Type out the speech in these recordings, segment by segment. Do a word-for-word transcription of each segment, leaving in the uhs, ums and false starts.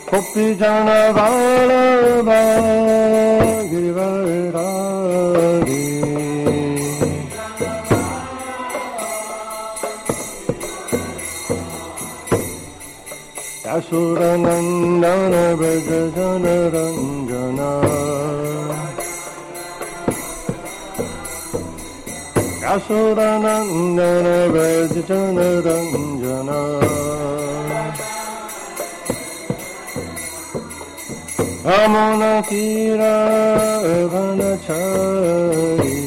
Kopijana Balaba Girivarari Yasuranandana Brajajana Ranjana Yasuranandana Brajajana Ranjana Ramona Tira Vanachari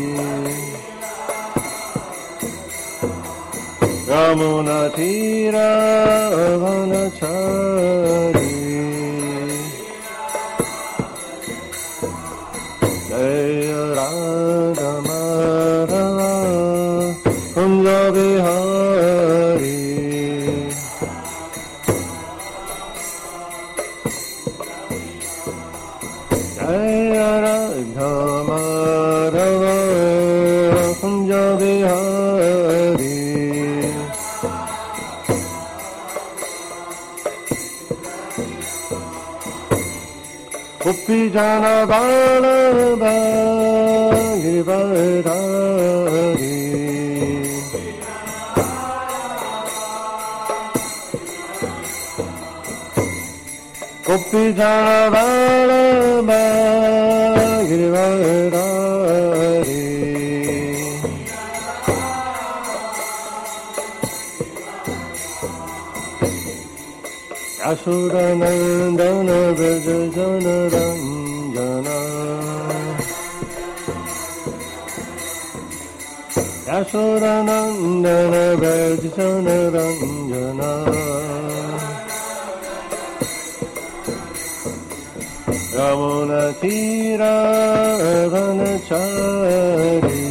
Ramona Tira Vanachari Jaya Radha Madhava Kunja Bihari Jaya Radha Madhava Kunja Bihari Kopijana Balaba Girivarari Kopijana Balaba Girivarari Yasuranandana Brajajana Ranjana Yasuranandana Brajajana Ranjana Ramona Tira Vanachari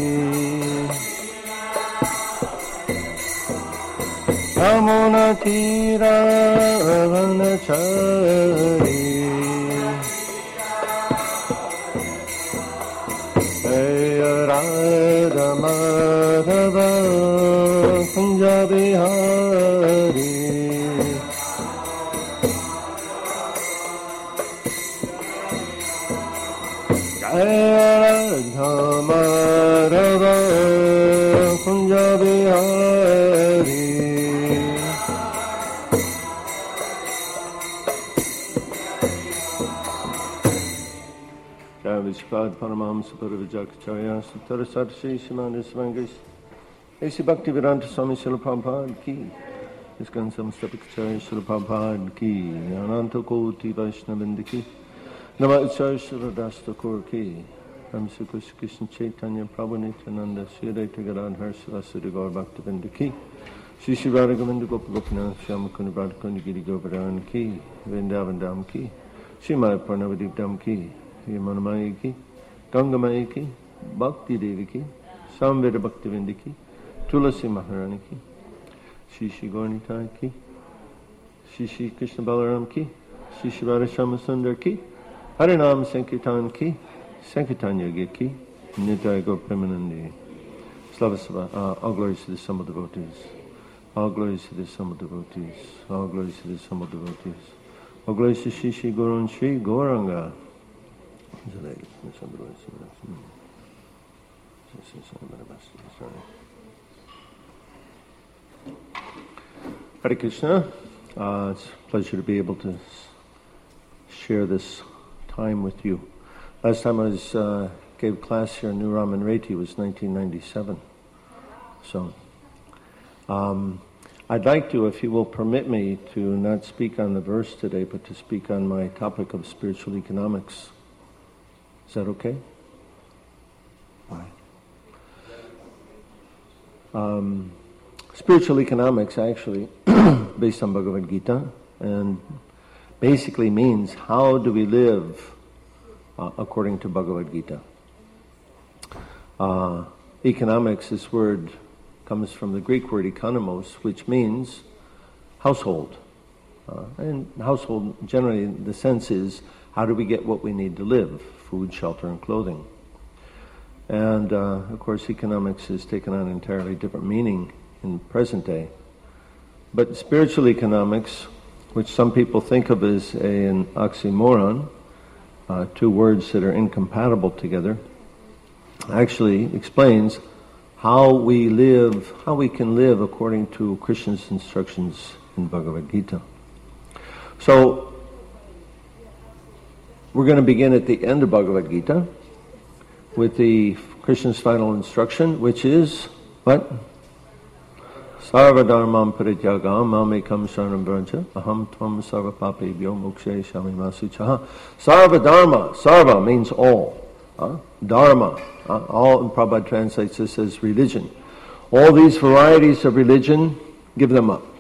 Ramona Tira Vanachari Jaya Radha Madhava Kunja Bihari Jaya Radha Madhava Kunja Bihari Vishpad Paramam Suparavijakacharya Suttara Sarshi Shimana Svangis A C Bhakti Vedanta Swami Srila Prabhupada Ki Iskan Samstapakacharya Srila Prabhupada Ki Ananta Koti Vaishnavindra Ki Nama Acharya Srila Dastakur Ki Ram Sukha Krishna Chaitanya Prabhu Nityananda Sri Advaita Gadadhar Saraswati Gaur Bhaktivinoda Ki Shri Shri Radha Govinda Gopa Gopinath Shyamakunda Radha Kundi Giri Govardhan Ki Vrindavan Dham Ki Shri Maya Parnavadip Dham Ki Yamunamaya Ki, Gangamaya Ki, Bhakti Devi Ki, Samveda Bhaktivinoda Ki, Tulasi Maharani Ki, Shri Shri Gauranitai Ki, Shri Shri Krishna Balaram Ki, Shri Shri Radha Shyama Ki, Harinam Sankirtan Ki, Sankirtan Yoga Ki, Nitai Gaur Premanandi. Slava Sava, uh, all glories to the sum of devotees. All glories to the sum of devotees. All glories to the sum of devotees. All glories to Shri Shri Guru and Shri Gauranga. Hare Krishna. Uh, it's a pleasure to be able to share this time with you. Last time I was uh, gave class here in New Raman Reti was nineteen ninety-seven. So um, I'd like to, if you will permit me, to not speak on the verse today, but to speak on my topic of spiritual economics. Is that okay? All right. Um, spiritual economics, actually, based on Bhagavad Gita, and basically means how do we live uh, according to Bhagavad Gita. Uh, economics, this word comes from the Greek word economos, which means household. Uh, and household, generally, the sense is, how do we get what we need to live? Food, shelter, and clothing. And, uh, of course, economics has taken on an entirely different meaning in the present day. But spiritual economics which some people think of as a, an oxymoron, uh, two words that are incompatible together, actually explains how we live, how we can live according to Krishna's instructions in Bhagavad Gita. So, we're going to begin at the end of Bhagavad Gita with the Krishna's final instruction, which is what? Sarva dharmam parityagam mamekam sharanam vraja aham tvam sarva papebhyo mokshayasami ma suchaha. Sarva dharma, sarva means all. Uh, dharma, uh, all, and Prabhupada translates this as religion. All these varieties of religion, give them up.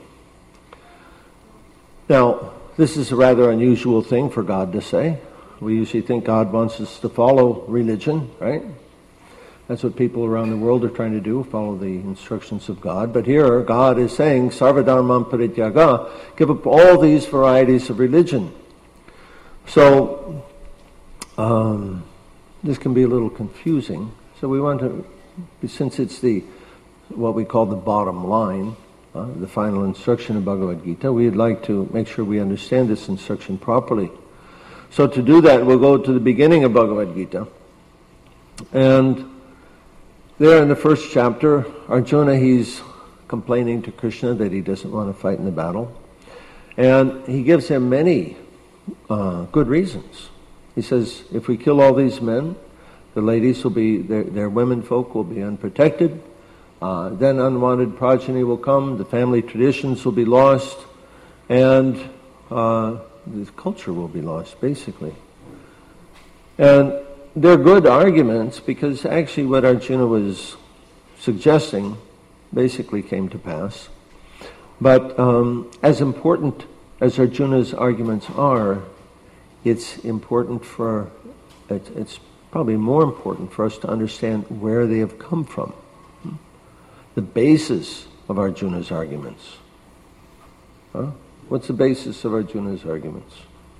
Now, this is a rather unusual thing for God to say. We usually think God wants us to follow religion, right? That's what people around the world are trying to do, follow the instructions of God. But here, God is saying, Sarva dharmam parityaga, give up all these varieties of religion. So, um, this can be a little confusing. So we want to, since it's the, what we call the bottom line, uh, the final instruction of Bhagavad Gita, we'd like to make sure we understand this instruction properly. So to do that, we'll go to the beginning of Bhagavad Gita. And there in the first chapter, Arjuna, he's complaining to Krishna that he doesn't want to fight in the battle. And he gives him many uh, good reasons. He says, if we kill all these men, the ladies will be, their, their women folk will be unprotected. Uh, then unwanted progeny will come, the family traditions will be lost, and uh, the culture will be lost, basically. And they're good arguments because actually what Arjuna was suggesting basically came to pass. But um, as important as Arjuna's arguments are, it's important for, it's, it's probably more important for us to understand where they have come from. The basis of Arjuna's arguments. Huh? What's the basis of Arjuna's arguments?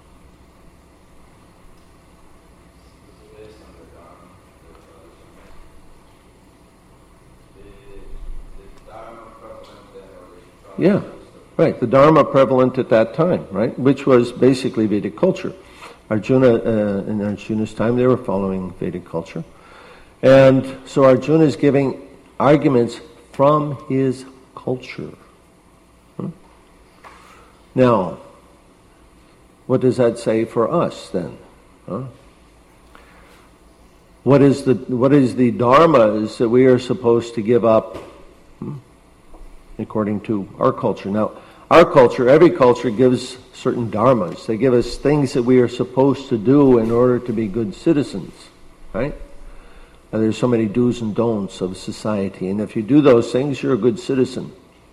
Yeah, right. The Dharma prevalent at that time, right? Which was basically Vedic culture. Arjuna, uh, in Arjuna's time, they were following Vedic culture. And so Arjuna is giving arguments from his culture. Hmm? Now, what does that say for us then? Huh? What is the what is the dharmas that we are supposed to give up hmm, according to our culture? Now, our culture, every culture gives certain dharmas. They give us things that we are supposed to do in order to be good citizens, right? Now, there's so many do's and don'ts of society, and if you do those things, you're a good citizen.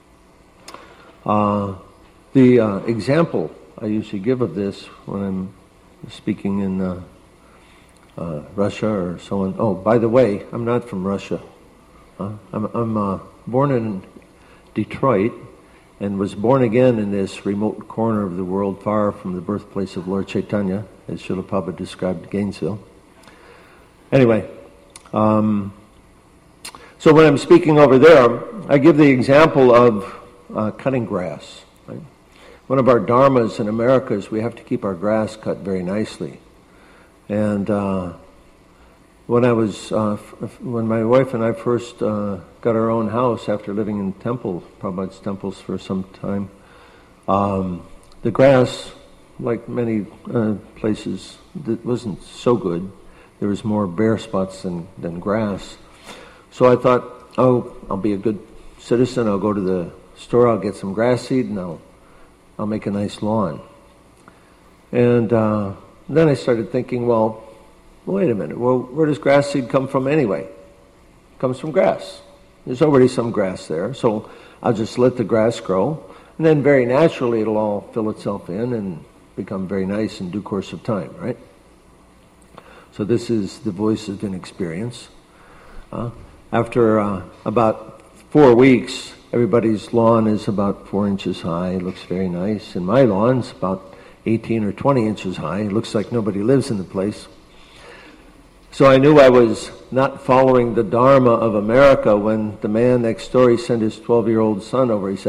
Uh, the uh, example I usually give of this when I'm speaking in uh, uh, Russia or so on. Oh, by the way, I'm not from Russia. Uh, I'm, I'm uh, born in Detroit and was born again in this remote corner of the world far from the birthplace of Lord Chaitanya, as Srila Prabhupada described Gainesville. Anyway, um, so when I'm speaking over there, I give the example of uh, cutting grass. Right? One of our dharmas in America is we have to keep our grass cut very nicely. And uh, when I was, uh, f- when my wife and I first uh, got our own house after living in temple, Prabhupada's temples for some time, um, the grass, like many uh, places, that wasn't so good. There was more bare spots than, than grass. So I thought, oh, I'll be a good citizen. I'll go to the store, I'll get some grass seed, and I'll, I'll make a nice lawn. And uh, then I started thinking, well, wait a minute. Well, where does grass seed come from anyway? It comes from grass. There's already some grass there, so I'll just let the grass grow, and then very naturally it'll all fill itself in and become very nice in due course of time, right? So this is the voice of inexperience. Uh, after uh, about four weeks, everybody's lawn is about four inches high. It looks very nice. And my lawn's about eighteen or twenty inches high. It looks like nobody lives in the place. So I knew I was not following the Dharma of America when the man next door, he sent his twelve-year-old son over. He said,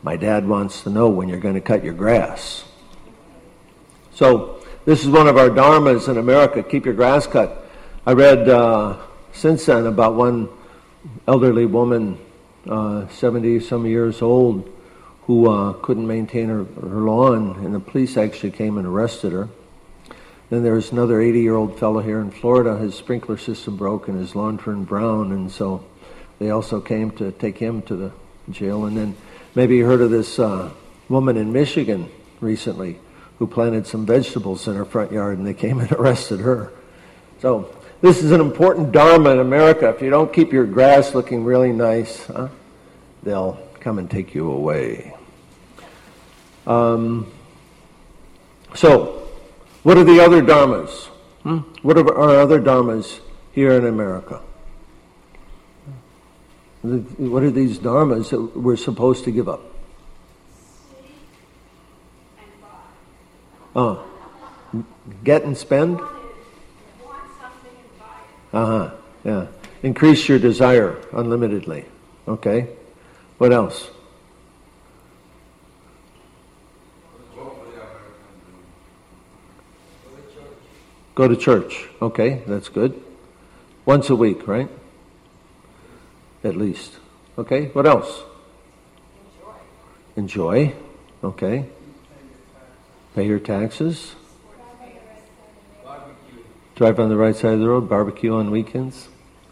My dad wants to know when you're going to cut your grass. So this is one of our dharmas in America, keep your grass cut. I read uh, since then about one elderly woman, uh, seventy-some years old, who uh, couldn't maintain her, her lawn, and the police actually came and arrested her. Then there's another eighty-year-old fellow here in Florida. His sprinkler system broke and his lawn turned brown, and so they also came to take him to the jail. And then maybe you heard of this uh, woman in Michigan recently who planted some vegetables in her front yard, and they came and arrested her. So this is an important dharma in America. If you don't keep your grass looking really nice, huh, they'll come and take you away. Um, so, what are the other dharmas? Hmm? What are our other dharmas here in America? What are these dharmas that we're supposed to give up? Oh, get and spend? Uh-huh, yeah. Increase your desire unlimitedly. Okay. What else? Go to church. Okay, that's good. Once a week, right? At least. Okay, what else? Enjoy. Enjoy. Okay. Pay your taxes. Barbecue. Drive on the right side of the road. Barbecue on weekends.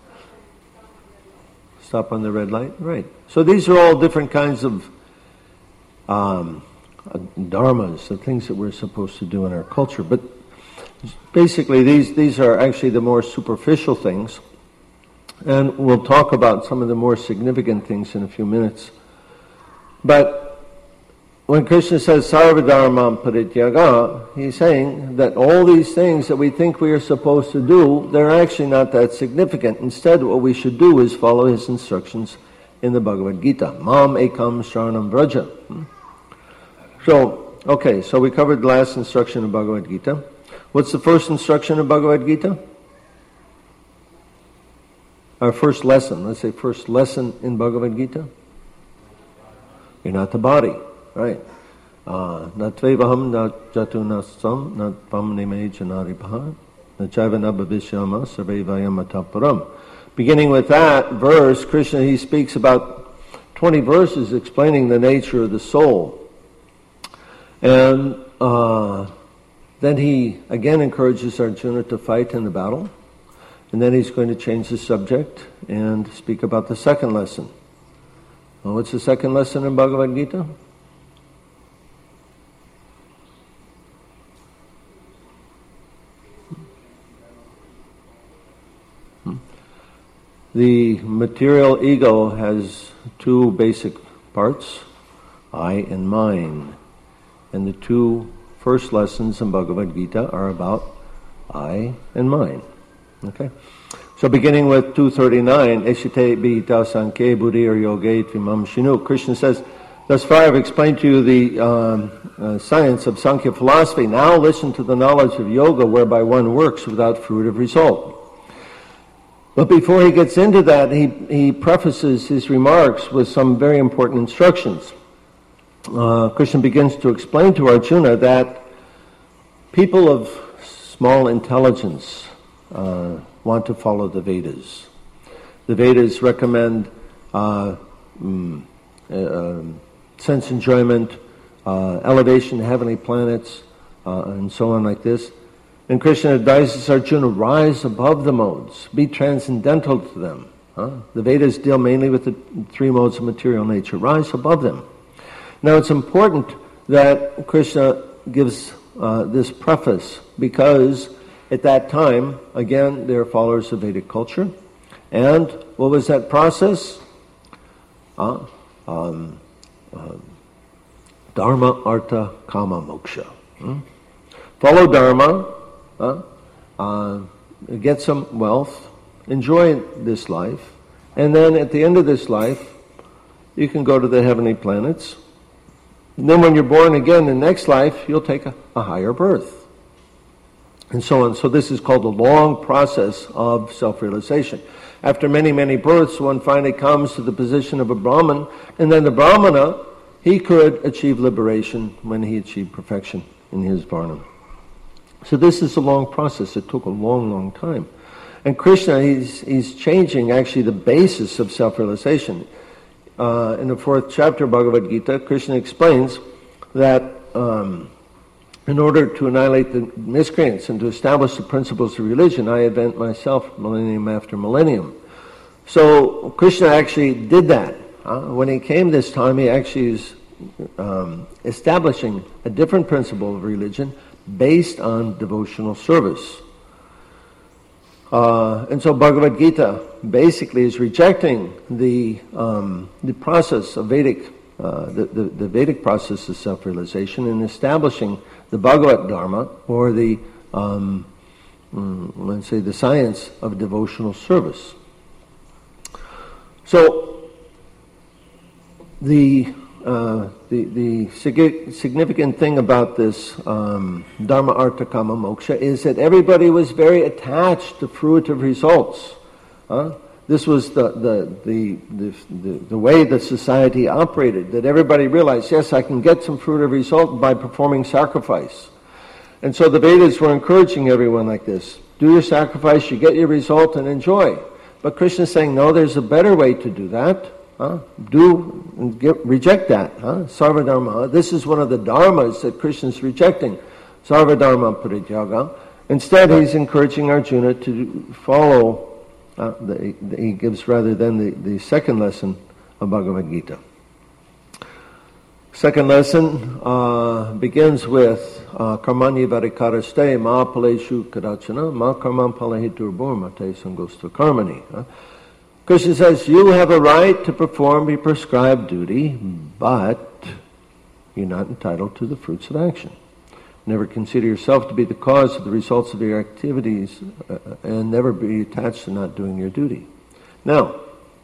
Stop on the red light. Right. So these are all different kinds of um, dharmas, the things that we're supposed to do in our culture. But basically these, these are actually the more superficial things. And we'll talk about some of the more significant things in a few minutes. But when Krishna says sarvadharmam parityaga, he's saying that all these things that we think we are supposed to do, they're actually not that significant. Instead, what we should do is follow his instructions in the Bhagavad Gita. Mam ekam sharanam vraja. So, okay, so we covered the last instruction of Bhagavad Gita. What's the first instruction of Bhagavad Gita? Our first lesson, let's say first lesson in Bhagavad Gita. You're not the body. Right. Na tvevaham na jatunasam na pamnime janaripaha na chaiva na bhavishyama sarvevayam ataparam. Beginning with that verse, Krishna, he speaks about twenty verses explaining the nature of the soul. And uh, then he again encourages Arjuna to fight in the battle. And then he's going to change the subject and speak about the second lesson. Well, what's the second lesson in Bhagavad Gita? The material ego has two basic parts, I and mine. And the two first lessons in Bhagavad Gita are about I and mine. Okay? So beginning with two thirty-nine, Eshite bihita sanke buddhir yoge tvimam shinu. Krishna says, thus far I've explained to you the um, uh, science of Sankhya philosophy. Now listen to the knowledge of yoga whereby one works without fruit of result. But before he gets into that, he, he prefaces his remarks with some very important instructions. Uh, Krishna begins to explain to Arjuna that people of small intelligence uh, want to follow the Vedas. The Vedas recommend uh, mm, uh, sense enjoyment, uh, elevation to heavenly planets, uh, and so on like this. And Krishna advises Arjuna, rise above the modes, be transcendental to them. Huh? The Vedas deal mainly with the three modes of material nature. Rise above them. Now it's important that Krishna gives uh, this preface because at that time, again, they're followers of Vedic culture. And what was that process? Uh, um, uh, Dharma, Artha, Kama, Moksha. Hmm? Follow Dharma. Uh, uh, get some wealth, enjoy this life, and then at the end of this life, you can go to the heavenly planets. And then when you're born again in the next life, you'll take a, a higher birth, and so on. So this is called the long process of self-realization. After many, many births, one finally comes to the position of a Brahman, and then the Brahmana he could achieve liberation when he achieved perfection in his varna. So this is a long process. It took a long, long time. And Krishna, he's, he's changing actually the basis of self-realization. Uh, in the fourth chapter of Bhagavad Gita, Krishna explains that um, in order to annihilate the miscreants and to establish the principles of religion, I invent myself millennium after millennium. So Krishna actually did that. Uh, when he came this time, he actually is um, establishing a different principle of religion based on devotional service. Uh, and so Bhagavad Gita basically is rejecting the um, the process of Vedic, uh, the, the, the Vedic process of self-realization and establishing the Bhagavad Dharma, or the, um, mm, let's say, the science of devotional service. So the Uh, the, the significant thing about this um, Dharma, Artha, Kama, Moksha is that everybody was very attached to fruitive results. Huh? This was the the, the, the, the the way the society operated, that everybody realized, yes, I can get some fruitive result by performing sacrifice. And so the Vedas were encouraging everyone like this. Do your sacrifice, you get your result, and enjoy. But Krishna is saying, no, there's a better way to do that. Huh? Do get, reject that. Huh? Sarva Dharma. This is one of the dharmas that Krishna is rejecting. Sarva Dharma Parityaga. Instead, he's encouraging Arjuna to follow. Uh, the, the, he gives rather than the, the second lesson of Bhagavad Gita. Second lesson uh, begins with Karmani Varikaraste Ma Paleshu Kadachana Ma Karman Palahitur Bormate Sangosta Karmani. Krishna says, you have a right to perform your prescribed duty, but you're not entitled to the fruits of action. Never consider yourself to be the cause of the results of your activities, uh, and never be attached to not doing your duty. Now,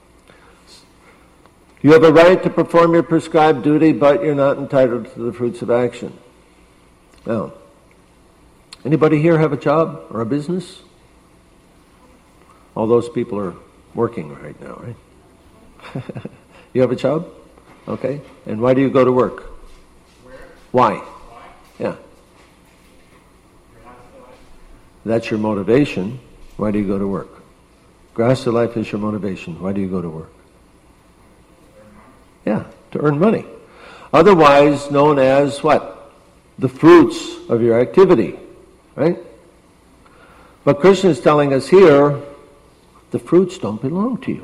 you have a right to perform your prescribed duty, but you're not entitled to the fruits of action. Now, anybody here have a job or a business? All those people are working right now, right? You have a job? Okay. And why do you go to work? Where? Why? Why? Yeah. That's your motivation. Why do you go to work? Grahastha life is your motivation. Why do you go to work? Yeah, to earn money. Otherwise known as what? The fruits of your activity, right? But Krishna is telling us here, the fruits don't belong to you.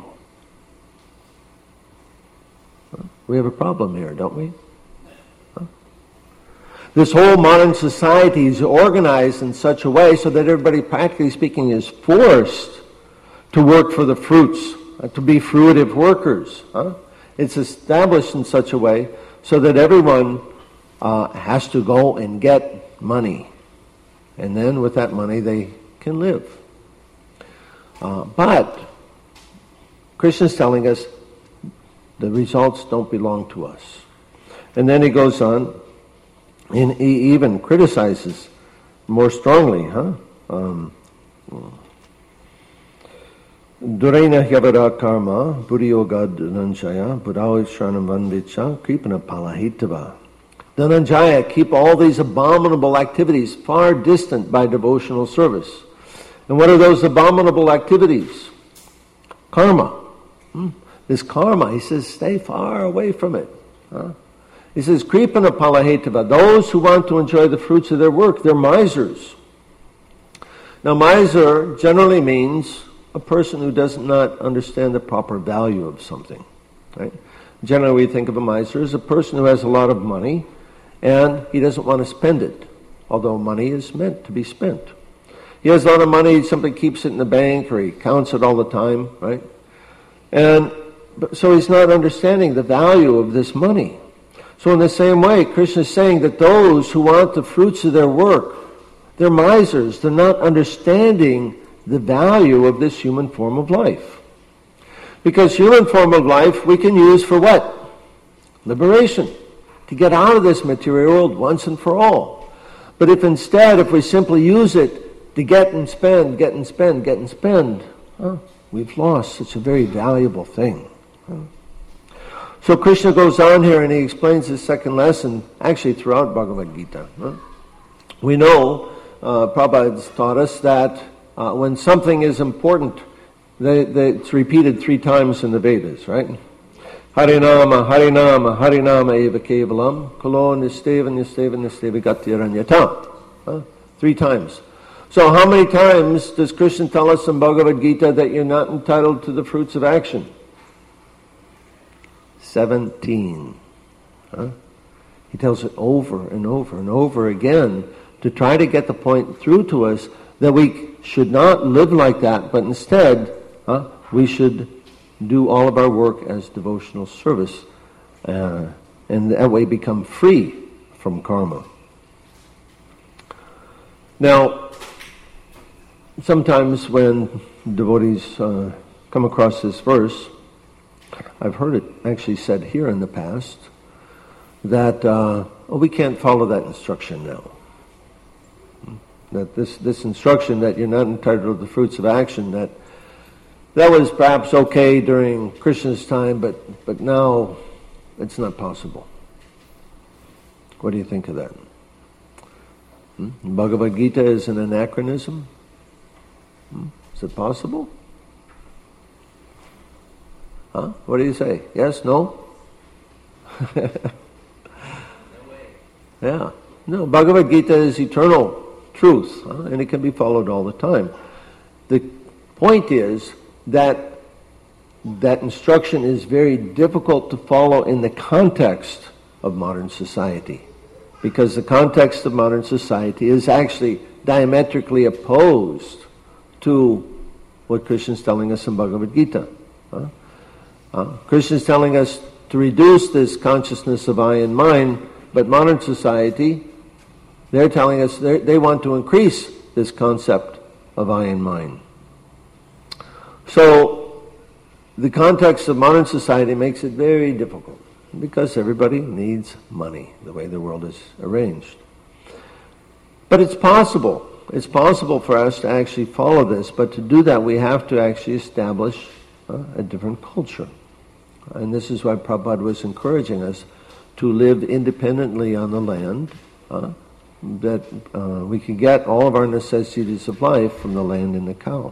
We have a problem here, don't we? Huh? This whole modern society is organized in such a way so that everybody, practically speaking, is forced to work for the fruits, uh, to be fruitive workers. Huh? It's established in such a way so that everyone uh, has to go and get money. And then with that money they can live. Uh, but Krishna's telling us the results don't belong to us. And then he goes on, and he even criticizes more strongly, huh? Um, Duraina hyavara karma, buddhiyoga dhananjaya, buddhavi shranam vandicha, kripana palahitava. Dhananjaya, keep all these abominable activities far distant by devotional service. And what are those abominable activities? Karma. Hmm? This karma, he says, stay far away from it. Huh? He says, kripana palahitava, those who want to enjoy the fruits of their work, they're misers. Now, miser generally means a person who does not understand the proper value of something. Right? Generally, we think of a miser as a person who has a lot of money and he doesn't want to spend it, although money is meant to be spent. He has a lot of money, he simply keeps it in the bank or he counts it all the time, right? And so he's not understanding the value of this money. So in the same way, Krishna is saying that those who want the fruits of their work, they're misers. They're not understanding the value of this human form of life. Because human form of life we can use for what? Liberation. To get out of this material world once and for all. But if instead, if we simply use it to get and spend, get and spend, get and spend, huh, we've lost such a very valuable thing. Huh? So Krishna goes on here and he explains his second lesson, actually throughout Bhagavad Gita. Huh? We know, uh, Prabhupada's taught us that uh, when something is important, they, they, it's repeated three times in the Vedas, right? Harinama, Harinama, Harinama eva kevalam, kalo nisteva, nisteva, nisteva gatyaranyata. Huh? Three times. So how many times does Krishna tell us in Bhagavad Gita that you're not entitled to the fruits of action? Seventeen. Huh? He tells it over and over and over again to try to get the point through to us that we should not live like that, but instead huh, we should do all of our work as devotional service, uh, and that way become free from karma. Now, sometimes when devotees uh, come across this verse, I've heard it actually said here in the past, that uh, oh, we can't follow that instruction now. That this, this instruction that you're not entitled to the fruits of action, that that was perhaps okay during Krishna's time, but, but now it's not possible. What do you think of that? Hmm? Bhagavad Gita is an anachronism? Hmm? Is it possible? Huh? What do you say? Yes? No? Yeah. No, Bhagavad Gita is eternal truth, huh? And it can be followed all the time. The point is that that instruction is very difficult to follow in the context of modern society, because the context of modern society is actually diametrically opposed to what Krishna is telling us in Bhagavad Gita. Huh? Uh, Krishna is telling us to reduce this consciousness of I and mine, but modern society, they're telling us they want to increase this concept of I and mine. So, the context of modern society makes it very difficult, because everybody needs money, the way the world is arranged. But it's possible. It's possible for us to actually follow this, but to do that we have to actually establish uh, a different culture. And this is why Prabhupada was encouraging us to live independently on the land, uh, that uh, we can get all of our necessities of life from the land and the cow.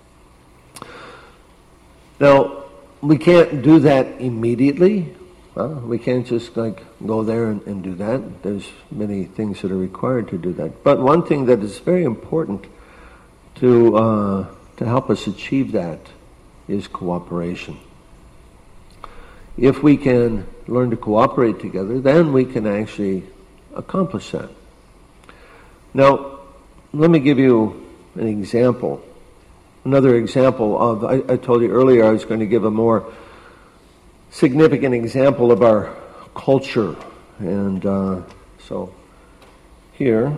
Now, we can't do that immediately. Uh, we can't just like go there and, and do that. There's many things that are required to do that. But one thing that is very important to uh, to help us achieve that is cooperation. If we can learn to cooperate together, then we can actually accomplish that. Now, let me give you an example. Another example of, I, I told you earlier I was going to give a more significant example of our culture. And uh, so here,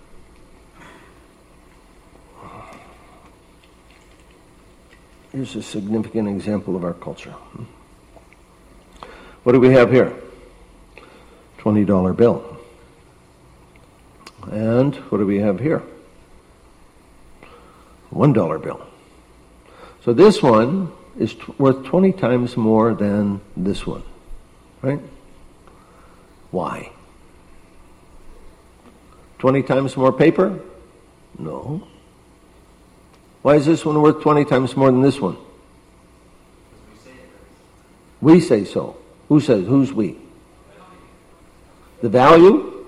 here's a significant example of our culture. What do we have here? twenty dollar bill. And what do we have here? one dollar bill. So this one is t- worth twenty times more than this one, right? Why? twenty times more paper? No. Why is this one worth twenty times more than this one? We say so. Who says? Who's we? The value?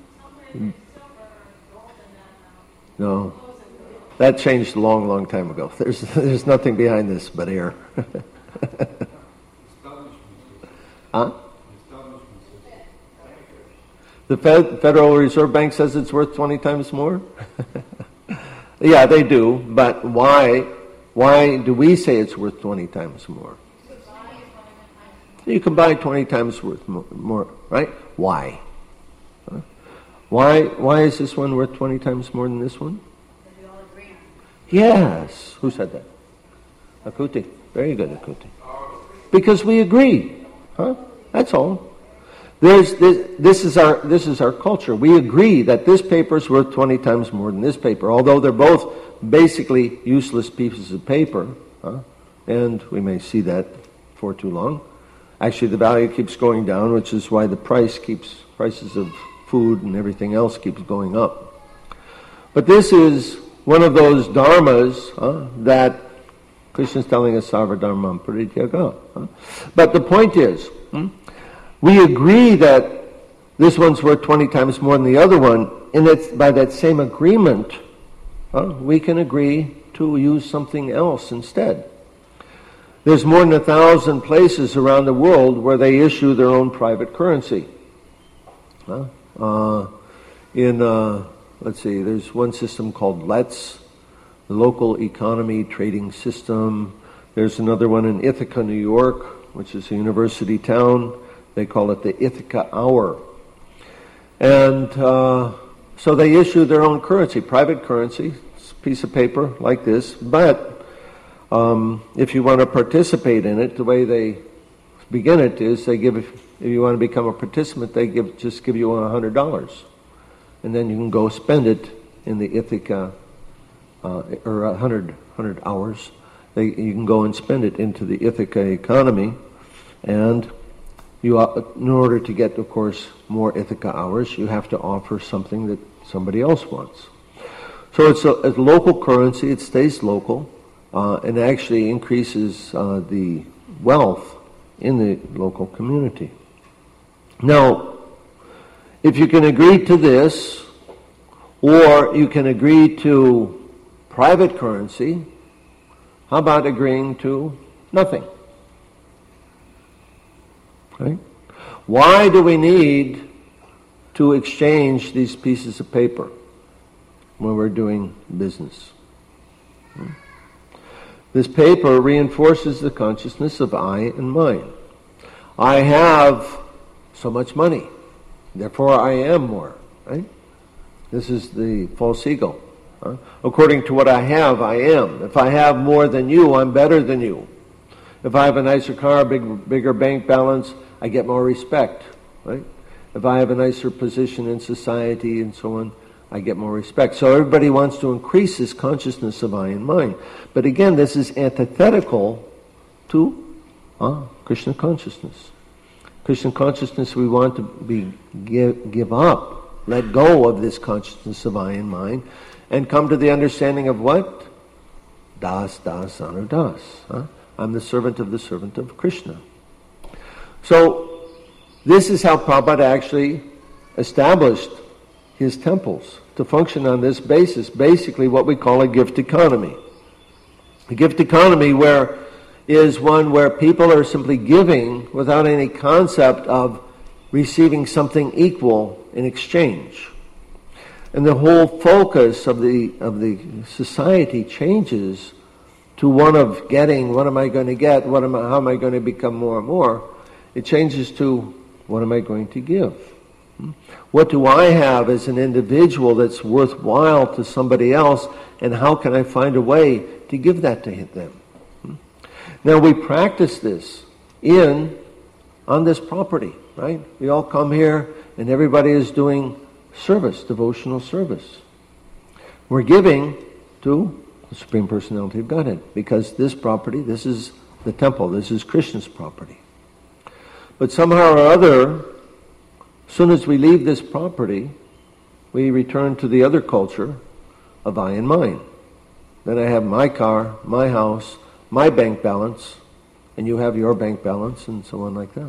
No. That changed a long, long time ago. There's there's nothing behind this but air. Huh? The Fed, Federal Reserve Bank says it's worth twenty times more? Yeah, they do. But why, why do we say it's worth twenty times more? You can buy twenty times worth more, more right? Why? Huh? Why, why is this one worth twenty times more than this one? Yes. Who said that? Akuti. Very good, Akuti. Because we agree. Huh? That's all. There's this, this is our this is our culture. We agree that this paper is worth twenty times more than this paper, although they're both basically useless pieces of paper, huh? And we may see that for too long. Actually, the value keeps going down, which is why the price keeps, prices of food and everything else keeps going up. But this is one of those dharmas huh, that Krishna's telling us, sarva dharmam parityaga. Huh? But the point is, hmm, we agree that this one's worth twenty times more than the other one, and it's by that same agreement, huh, we can agree to use something else instead. There's more than a thousand places around the world where they issue their own private currency. Huh? Uh, in, uh, let's see, there's one system called Let's, the local economy trading system. There's another one in Ithaca, New York, which is a university town. They call it the Ithaca Hour. And uh, so they issue their own currency, private currency, it's a piece of paper like this. But um, if you want to participate in it, the way they begin it is they give, if you want to become a participant, they give just give you one hundred dollars. And then you can go spend it in the Ithaca, uh, or one hundred, one hundred hours. They, you can go and spend it into the Ithaca economy. And you, in order to get, of course, more Ithaca hours, you have to offer something that somebody else wants. So it's a, a local currency, it stays local, uh, and actually increases uh, the wealth in the local community. Now, if you can agree to this, or you can agree to private currency, how about agreeing to nothing? Right? Why do we need to exchange these pieces of paper when we're doing business? Hmm? This paper reinforces the consciousness of I and mine. I have so much money, therefore I am more. Right? This is the false ego. Huh? According to what I have, I am. If I have more than you, I'm better than you. If I have a nicer car, big, bigger bank balance, I get more respect, right? If I have a nicer position in society and so on, I get more respect. So everybody wants to increase this consciousness of I and mine. But again, this is antithetical to uh, Krishna consciousness. Krishna consciousness, we want to be give, give up, let go of this consciousness of I and mine, and come to the understanding of what? Das, das, anu, das. Huh? I'm the servant of the servant of Krishna. So, this is how Prabhupada actually established his temples, to function on this basis, basically what we call a gift economy. A gift economy where is one where people are simply giving without any concept of receiving something equal in exchange. And the whole focus of the of the society changes to one of getting, what am I going to get, what am I, how am I going to become more and more? It changes to, what am I going to give? What do I have as an individual that's worthwhile to somebody else, and how can I find a way to give that to them? Now we practice this in, on this property, right? We all come here and everybody is doing service, devotional service. We're giving to the Supreme Personality of Godhead, because this property, this is the temple, this is Krishna's property. But somehow or other, as soon as we leave this property, we return to the other culture of I and mine. Then I have my car, my house, my bank balance, and you have your bank balance, and so on like that.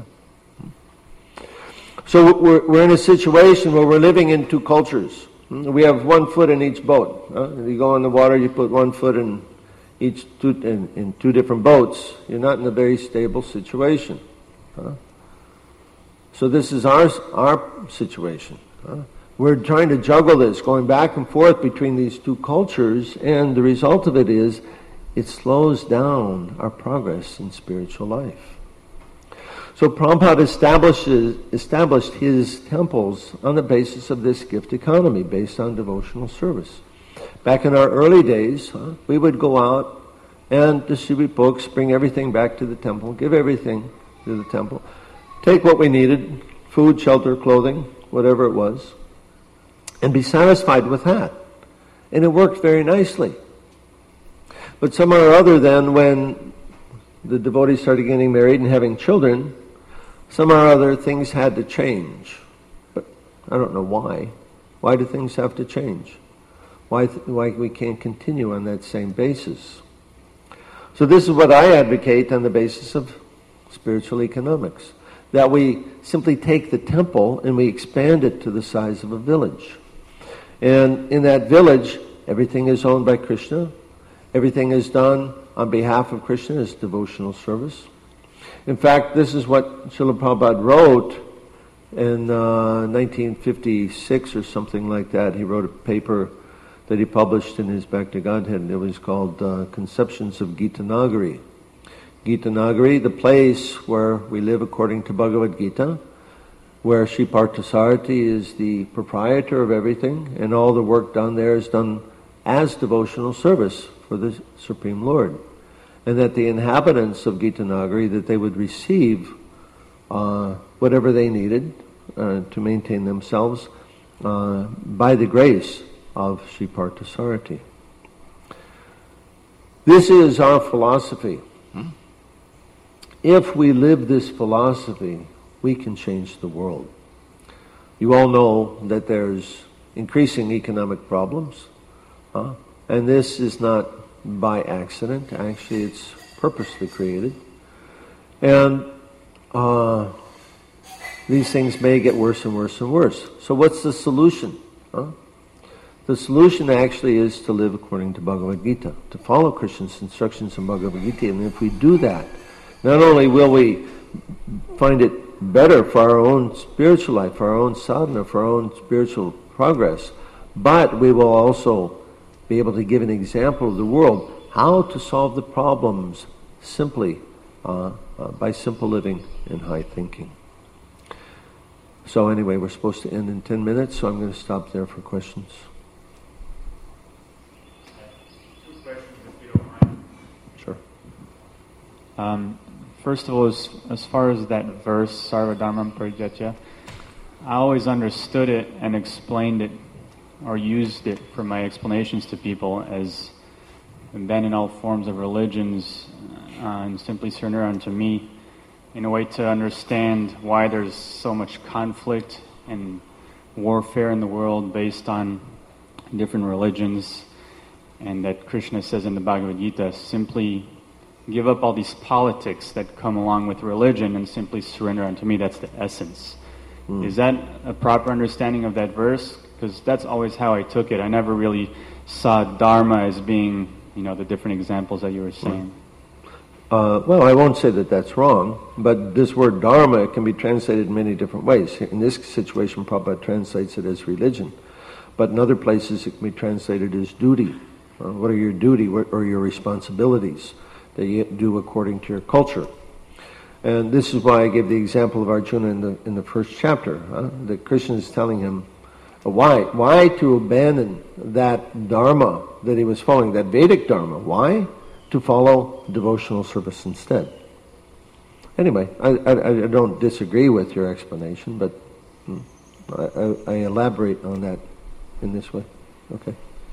So we're, we're in a situation where we're living in two cultures. We have one foot in each boat. Huh? If you go in the water, you put one foot in each two, in, in two different boats. You're not in a very stable situation. Huh? So this is our our situation. Huh? We're trying to juggle this, going back and forth between these two cultures, and the result of it is it slows down our progress in spiritual life. So Prabhupada establishes, established his temples on the basis of this gift economy, based on devotional service. Back in our early days, huh, we would go out and distribute books, bring everything back to the temple, give everything to the temple, take what we needed, food, shelter, clothing, whatever it was, and be satisfied with that. And it worked very nicely. But somehow or other then, when the devotees started getting married and having children, Somehow or other, things had to change. But I don't know why. Why do things have to change? Why, th- why we can't continue on that same basis? So this is what I advocate on the basis of spiritual economics. That we simply take the temple and we expand it to the size of a village. And in that village, everything is owned by Krishna. Everything is done on behalf of Krishna as devotional service. In fact, this is what Srila Prabhupada wrote in uh, nineteen fifty-six or something like that. He wrote a paper that he published in his Back to Godhead. It was called uh, Conceptions of Gita Nagari. Gita Nagari, the place where we live according to Bhagavad Gita, where Sri Parthasarathi is the proprietor of everything, and all the work done there is done as devotional service for the Supreme Lord. And that the inhabitants of Gita Nagari, that they would receive uh, whatever they needed uh, to maintain themselves uh, by the grace of Sri Parthasarathi. This is our philosophy. Hmm? If we live this philosophy, we can change the world. You all know that there's increasing economic problems, huh? And this is not by accident. Actually, it's purposely created. And uh, these things may get worse and worse and worse. So what's the solution? Huh? The solution actually is to live according to Bhagavad Gita, to follow Krishna's instructions in Bhagavad Gita. And if we do that, not only will we find it better for our own spiritual life, for our own sadhana, for our own spiritual progress, but we will also be able to give an example of the world how to solve the problems simply uh, uh, by simple living and high thinking. So anyway, we're supposed to end in ten minutes, so I'm going to stop there for questions. Two questions, if you don't mind. Sure. Um, first of all, as, as far as that verse, Sarva Dharmam Parijatya, I always understood it and explained it or used it for my explanations to people as abandon all forms of religions uh, and simply surrender unto me, in a way to understand why there's so much conflict and warfare in the world based on different religions, and that Krishna says in the Bhagavad Gita, simply give up all these politics that come along with religion and simply surrender unto me. That's the essence. Mm. Is that a proper understanding of that verse? Because that's always how I took it. I never really saw Dharma as being, you know, the different examples that you were saying. Uh, well, I won't say that that's wrong, but this word Dharma can be translated in many different ways. In this situation, Prabhupada translates it as religion. But in other places, it can be translated as duty. Uh, what are your duty what are your responsibilities that you do according to your culture? And this is why I gave the example of Arjuna in the in the first chapter. Uh, that Krishna is telling him, Why? Why to abandon that Dharma that he was following, that Vedic Dharma? Why? To follow devotional service instead. Anyway, I, I, I don't disagree with your explanation, but I, I, I elaborate on that in this way. Okay.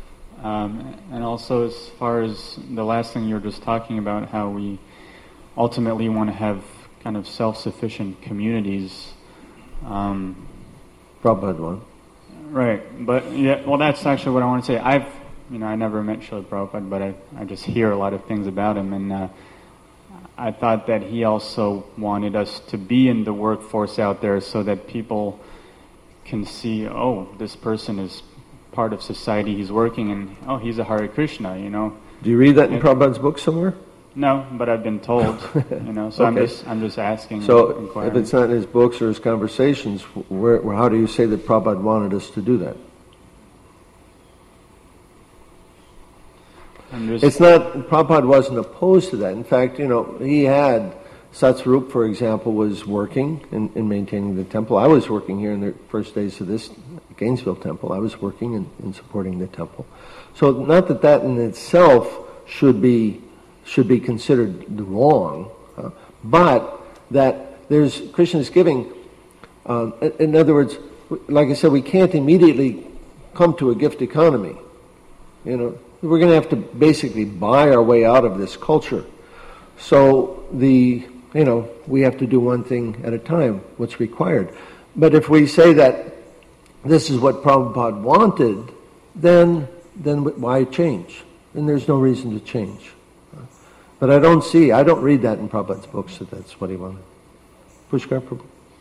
Um, and also, as far as the last thing you were just talking about, how we ultimately want to have kind of self-sufficient communities. Um, Prabhupada one. Right, but yeah, well, that's actually what I want to say. I've, you know, I never met Srila Prabhupada, but I, I just hear a lot of things about him, and uh, I thought that he also wanted us to be in the workforce out there so that people can see, oh, this person is part of society, he's working, and oh, he's a Hare Krishna, you know. Do you read that in it, Prabhupada's book somewhere? No, but I've been told, you know, so okay. I'm just I'm just asking. So inquiring. If it's not in his books or his conversations, where, how do you say that Prabhupada wanted us to do that? It's not, Prabhupada wasn't opposed to that. In fact, you know, he had, Satsvarup, for example, was working in, in maintaining the temple. I was working here in the first days of this Gainesville temple. I was working in, in supporting the temple. So not that that in itself should be should be considered wrong, uh, but that there's Krishna's giving. Uh, in other words, like I said, we can't immediately come to a gift economy. You know, we're going to have to basically buy our way out of this culture. So the you know, we have to do one thing at a time, what's required. But if we say that this is what Prabhupada wanted, then then why change? Then there's no reason to change. But I don't see, I don't read that in Prabhupada's books that that's what he wanted. Pushkar Prabhu?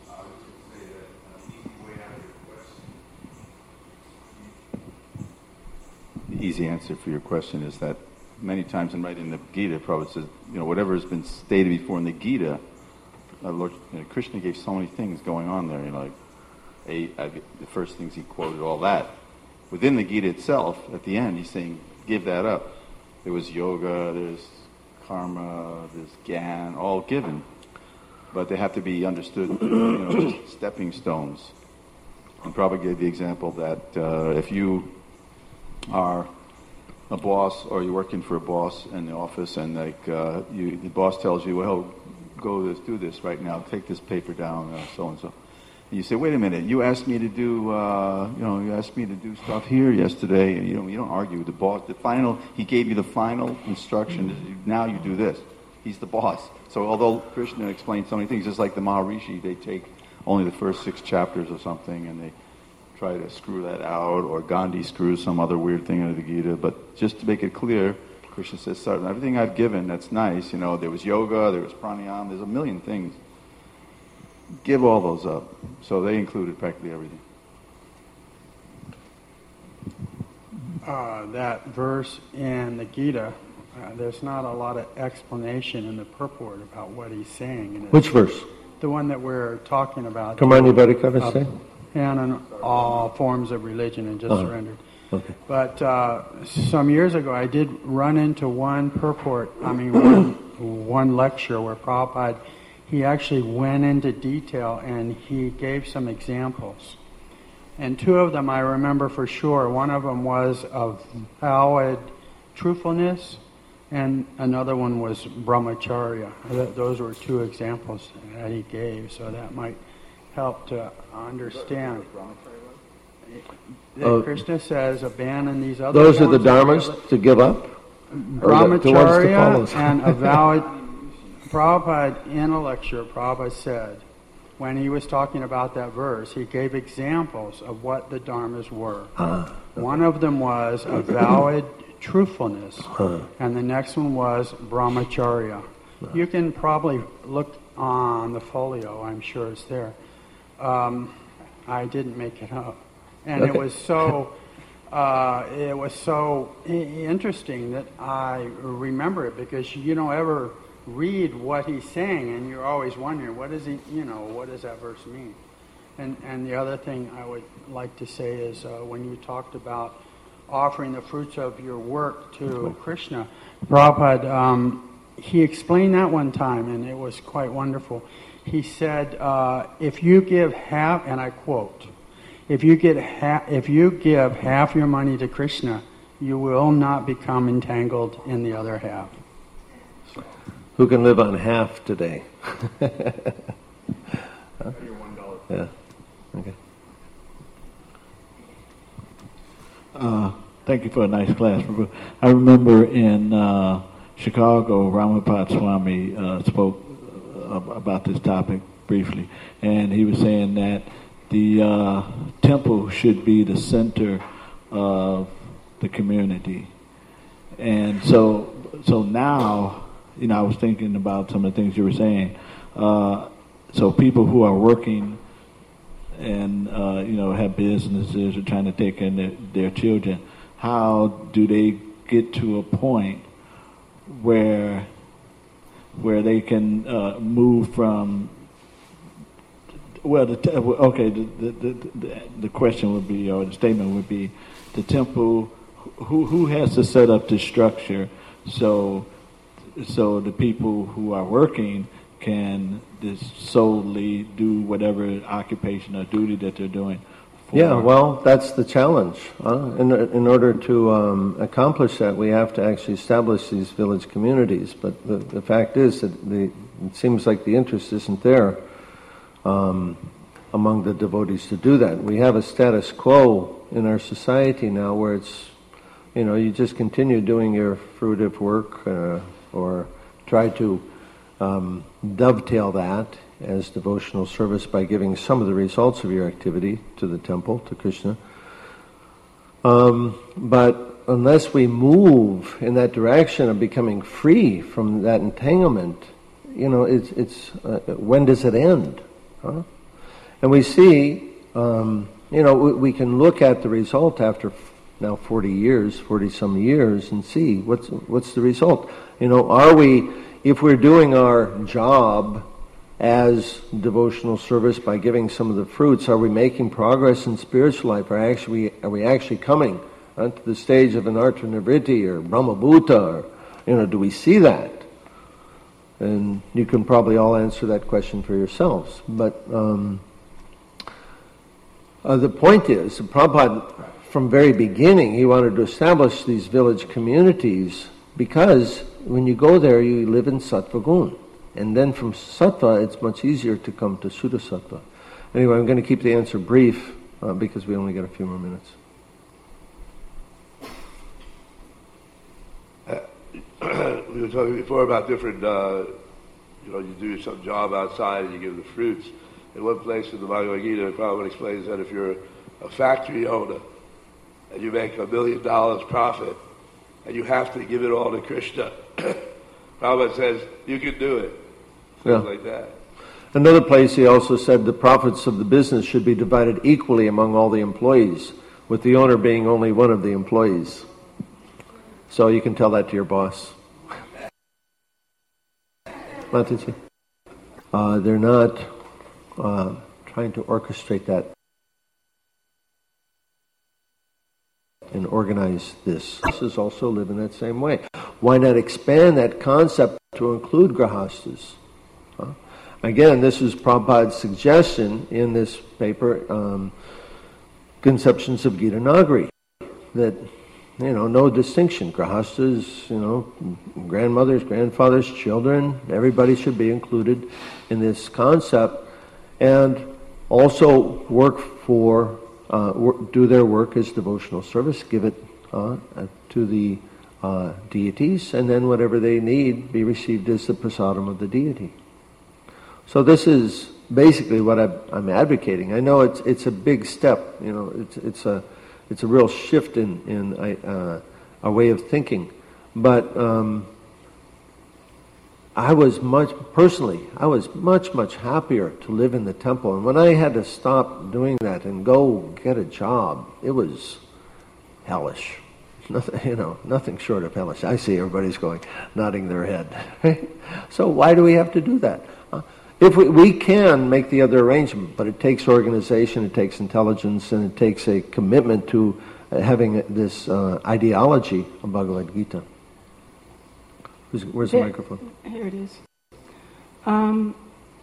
The easy answer for your question is that many times, and right in the Gita, Prabhupada says, you know, whatever has been stated before in the Gita, uh, Lord you know, Krishna gave so many things going on there. You know, like a, I, the first things he quoted, all that. Within the Gita itself, at the end, he's saying, give that up. There was yoga, there's karma, there's gyan, all given. But they have to be understood, you know, just stepping stones. And Prabhupada gave the example that uh, if you are a boss or you're working for a boss in the office and like uh, you, the boss tells you, well, go this, do this right now, take this paper down, uh, so and so. And you say, wait a minute, you asked me to do, uh, you know, you asked me to do stuff here yesterday. And you know, you don't argue with the boss. The final, he gave you the final instruction. Now you do this. He's the boss. So although Krishna explained so many things, just like the Maharishi, they take only the first six chapters or something and they try to screw that out, or Gandhi screws some other weird thing into the Gita. But just to make it clear, Krishna says, "Sir, everything I've given, that's nice. You know, there was yoga, there was pranayama, there's a million things. Give all those up." So they included practically everything. Uh, that verse in the Gita, uh, there's not a lot of explanation in the purport about what he's saying. And Which verse? The one that we're talking about. Kamani Bharikara uh, say? And on all forms of religion and just Uh-huh. surrendered. Okay. But uh, some years ago, I did run into one purport, I mean, one, one lecture where Prabhupada, he actually went into detail and he gave some examples. And two of them I remember for sure. One of them was of valid truthfulness, and another one was brahmacharya. Th- Those were two examples that he gave, so that might help to understand. Uh, Krishna says, abandon these other Those are the forms of dharmas to give up? Or the- the ones to brahmacharya follow? and avowed. Prabhupada, in a lecture, Prabhupada said, when he was talking about that verse, he gave examples of what the dharmas were. Ah, okay. One of them was avowed truthfulness, Huh. and the next one was brahmacharya. You can probably look on the folio, I'm sure it's there. Um, I didn't make it up. And it Okay. was so uh, it was so I- interesting that I remember it, because you don't ever read what he's saying and you're always wondering, what does he, you know, what does that verse mean? And and the other thing I would like to say is uh, when you talked about offering the fruits of your work to Krishna, Prabhupada, um, he explained that one time, and it was quite wonderful. He said, uh, if you give half, and I quote, if you get ha- if you give half your money to Krishna, you will not become entangled in the other half. Who can live on half today? Huh? Yeah. Okay. Uh, thank you for a nice class. I remember in uh, Chicago, Ramapada Swami uh, spoke uh, about this topic briefly, and he was saying that the uh, temple should be the center of the community. And so, so now, you know, I was thinking about some of the things you were saying. Uh, so people who are working and uh, you know, have businesses or trying to take in their, their children, how do they get to a point where where they can uh, move from? Well, the te- okay, the, the the the question would be, or the statement would be, the temple. Who who has to set up the structure so so the people who are working can just solely do whatever occupation or duty that they're doing? For Yeah, well, that's the challenge. Huh? In, in order to um, accomplish that, we have to actually establish these village communities. But the, the fact is that the, it seems like the interest isn't there um, among the devotees to do that. We have a status quo in our society now where it's, you know, you just continue doing your fruitive work uh, or try to um, dovetail that as devotional service by giving some of the results of your activity to the temple, to Krishna. Um, but unless we move in that direction of becoming free from that entanglement, you know, it's, it's uh, when does it end? Huh? And we see, um, you know, we, we can look at the result after now forty years, forty some years, and see what's what's the result. You know, are we, if we're doing our job as devotional service by giving some of the fruits, are we making progress in spiritual life? Are actually are we actually coming uh, to the stage of an Artha Nivritti or Brahmabhuta? Or, you know, do we see that? And you can probably all answer that question for yourselves. But um, uh, the point is, Prabhupada, from very beginning, he wanted to establish these village communities because when you go there, you live in Sattva Gun. And then from Sattva, it's much easier to come to Shuddha Sattva. Anyway, I'm going to keep the answer brief uh, because we only got a few more minutes. Uh, we were talking before about different, uh, you know, you do some job outside and you give the fruits. In one place in the Bhagavad Gita, Prabhupada explains that if you're a factory owner and you make a million dollars profit and you have to give it all to Krishna, Prabhupada says, you can do it. Things yeah. like that. Another place he also said the profits of the business should be divided equally among all the employees, with the owner being only one of the employees. So you can tell that to your boss. Mataji. Uh, they're not uh, trying to orchestrate that and organize this. This is also live in that same way. Why not expand that concept to include grahastas? Huh? Again, this is Prabhupada's suggestion in this paper, um, Conceptions of Gita Nagari, that, you know, no distinction. Grahastas, you know, grandmothers, grandfathers, children, everybody should be included in this concept and also work for Uh, work, do their work as devotional service, give it uh, uh, to the uh, deities, and then whatever they need be received as the prasadam of the deity. So this is basically what I'm, I'm advocating. I know it's it's a big step, you know, it's it's a it's a real shift in in uh, our way of thinking, but um, I was much, personally, I was much, much happier to live in the temple. And when I had to stop doing that and go get a job, it was hellish. Nothing, you know, nothing short of hellish. I see everybody's going, nodding their head. So why do we have to do that? Uh, if we, we can make the other arrangement, but it takes organization, it takes intelligence, and it takes a commitment to uh, having this uh, ideology of Bhagavad Gita. Where's the there, microphone? Here it is. Um,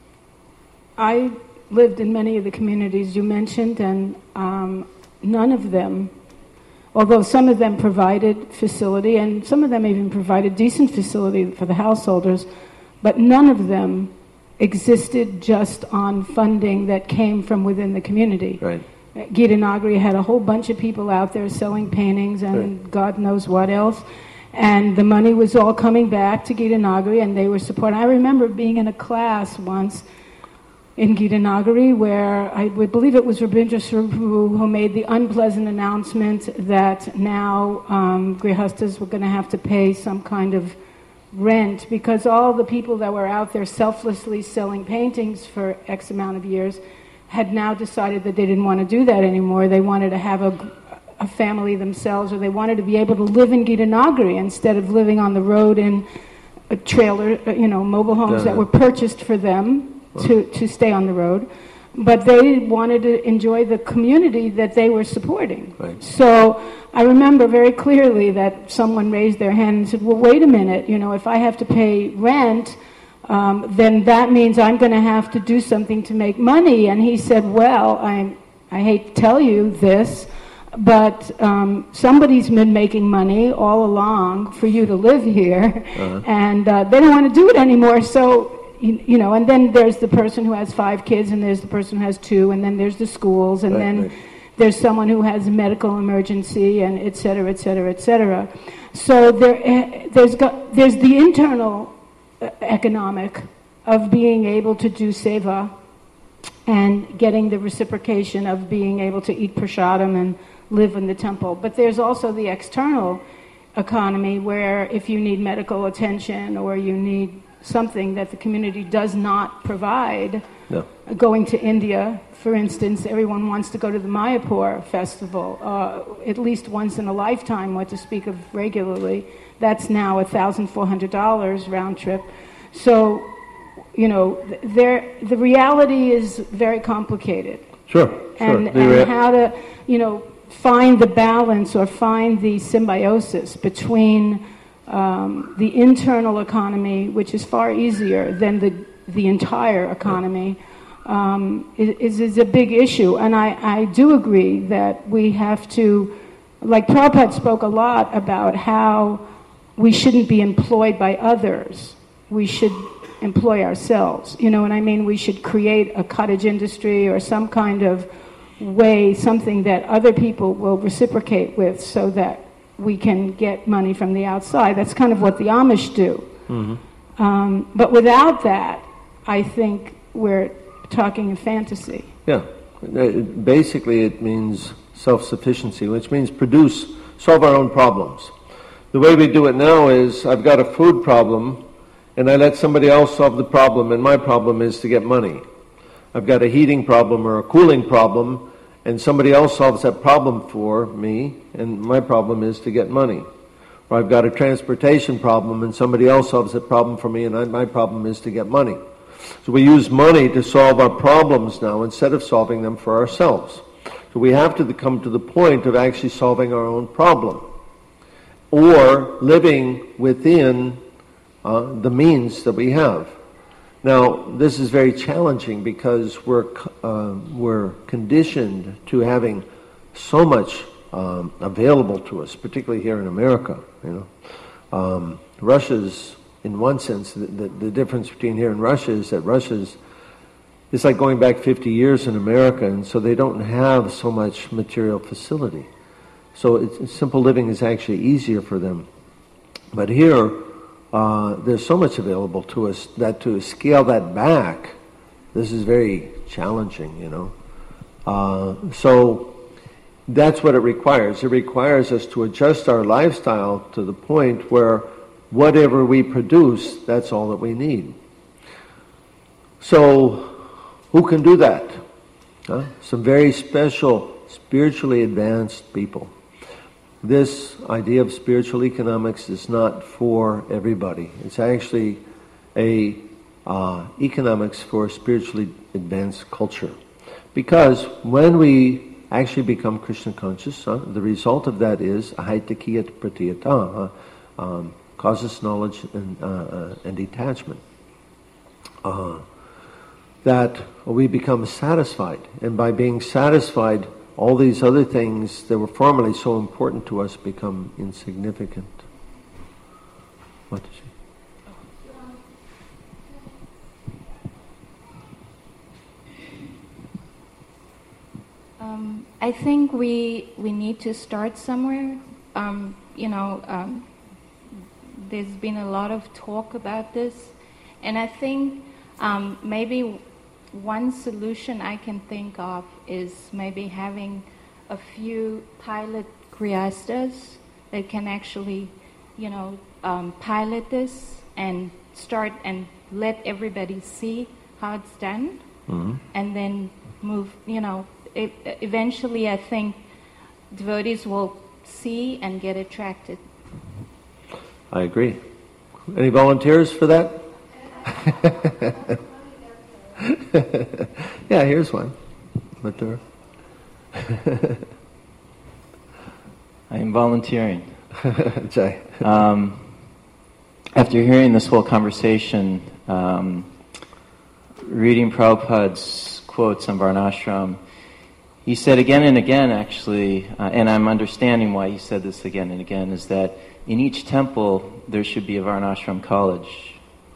I lived in many of the communities you mentioned, and um, none of them, although some of them provided facility, and some of them even provided decent facility for the householders, but none of them existed just on funding that came from within the community. Right. Gita Nagari had a whole bunch of people out there selling paintings and right. God knows what else. And the money was all coming back to Gita Nagari, and they were supporting. I remember being in a class once in Gita Nagari where I would believe it was Rabindra Swarupu who made the unpleasant announcement that now um, grihastas were going to have to pay some kind of rent because all the people that were out there selflessly selling paintings for X amount of years had now decided that they didn't want to do that anymore. They wanted to have a a family themselves, or they wanted to be able to live in Gita Nagari instead of living on the road in a trailer, you know, mobile homes yeah. that were purchased for them to, to stay on the road. But they wanted to enjoy the community that they were supporting. Right. So I remember very clearly that someone raised their hand and said, well, wait a minute, you know, if I have to pay rent, um, then that means I'm going to have to do something to make money. And he said, well, I I hate to tell you this, but um, somebody's been making money all along for you to live here, uh-huh. and uh, they don't want to do it anymore. So, you, you know, and then there's the person who has five kids, and there's the person who has two, and then there's the schools, and right, then right. there's someone who has a medical emergency, and et cetera, et cetera, et cetera. So there, there's got, there's the internal economic of being able to do seva and getting the reciprocation of being able to eat prasadam and live in the temple. But there's also the external economy where if you need medical attention or you need something that the community does not provide, No. going to India, for instance, everyone wants to go to the Mayapur festival uh, at least once in a lifetime, what to speak of regularly. That's now one thousand four hundred dollars round trip. So, you know, there, the reality is very complicated. Sure, And, sure. The and rea- how to, you know, find the balance or find the symbiosis between um, the internal economy, which is far easier than the the entire economy, um, is, is a big issue. And I, I do agree that we have to, like Prabhupada spoke a lot about how we shouldn't be employed by others. We should employ ourselves. You know what I mean? We should create a cottage industry or some kind of way, something that other people will reciprocate with so that we can get money from the outside. That's kind of what the Amish do. Mm-hmm. Um, but without that, I think we're talking in fantasy. Yeah. Uh, Basically, it means self-sufficiency, which means produce, solve our own problems. The way we do it now is I've got a food problem, and I let somebody else solve the problem, and my problem is to get money. I've got a heating problem or a cooling problem, and somebody else solves that problem for me, and my problem is to get money. Or I've got a transportation problem, and somebody else solves that problem for me, and I, my problem is to get money. So we use money to solve our problems now instead of solving them for ourselves. So we have to come to the point of actually solving our own problem, or living within uh, the means that we have. Now, this is very challenging because we're uh, we're conditioned to having so much um, available to us, particularly here in America. You know, um, Russia's, in one sense, the, the, the difference between here and Russia is that Russia's, it's like going back fifty years in America, and so they don't have so much material facility. So it's, simple living is actually easier for them. But here, uh, there's so much available to us that to scale that back, this is very challenging, you know. Uh, so that's what it requires. It requires us to adjust our lifestyle to the point where whatever we produce, that's all that we need. So, who can do that? Huh? Some very special, spiritually advanced people. This idea of spiritual economics is not for everybody. It's actually a uh, economics for spiritually advanced culture. Because when we actually become Krishna conscious, huh, the result of that is ahaitakiyat pratiyata, huh, um, causes knowledge and, uh, uh, and detachment. Uh, that we become satisfied. And by being satisfied, all these other things that were formerly so important to us become insignificant. What did she? Um, I think we we need to start somewhere. Um, you know, um, there's been a lot of talk about this, and I think um, maybe one solution I can think of is maybe having a few pilot grihastas that can actually, you know, um, pilot this and start and let everybody see how it's done, mm-hmm. and then move, you know, it, eventually I think devotees will see and get attracted. I agree. Any volunteers for that? Yeah, here's one. Matur. I am volunteering. Jai. Um, after hearing this whole conversation, um, reading Prabhupada's quotes on Varnashram, he said again and again, actually, uh, and I'm understanding why he said this again and again, is that in each temple there should be a Varnashram college.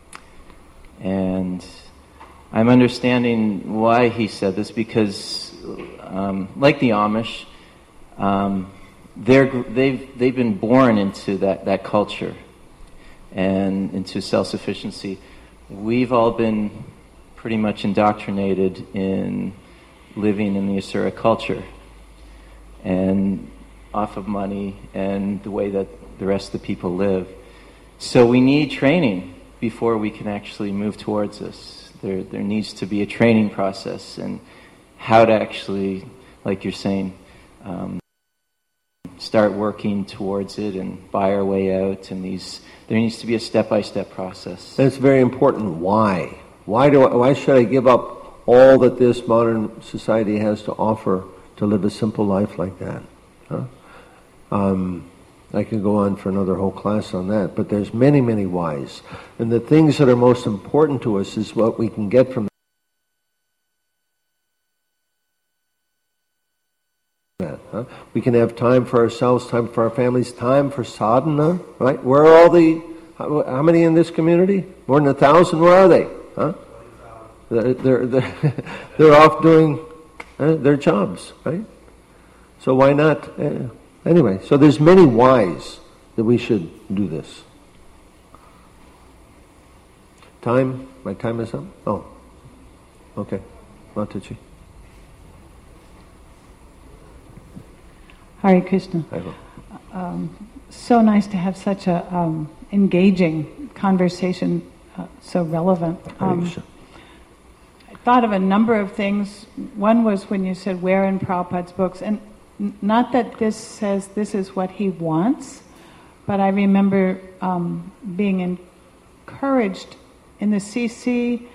And I'm understanding why he said this, because um, like the Amish, um, they're, they've, they've been born into that, that culture. and into self-sufficiency. We've all been pretty much indoctrinated in living in the Asura culture and off of money and the way that the rest of the people live. So we need training before we can actually move towards this. There, there needs to be a training process and how to actually, like you're saying, um, start working towards it and buy our way out. And these, there needs to be a step-by-step process. That's very important. Why? Why do I, why should I give up all that this modern society has to offer to live a simple life like that? Huh? Um, I could go on for another whole class on that, but there's many, many whys. And the things that are most important to us is what we can get from that. Huh? We can have time for ourselves, time for our families, time for sadhana, right? Where are all the, how, how many in this community? More than a thousand? Where are they? Huh? They're, they're, they're, they're off doing uh, their jobs, right? So why not? Uh, Anyway, so there's many whys that we should do this. Time? My time is up? Oh. Okay. Mataji. Hare Krishna. Um, so nice to have such a um, engaging conversation, uh, so relevant. Um, I thought of a number of things. One was when you said, where in Prabhupada's books? And not that this says this is what he wants, but I remember um, being encouraged in the C C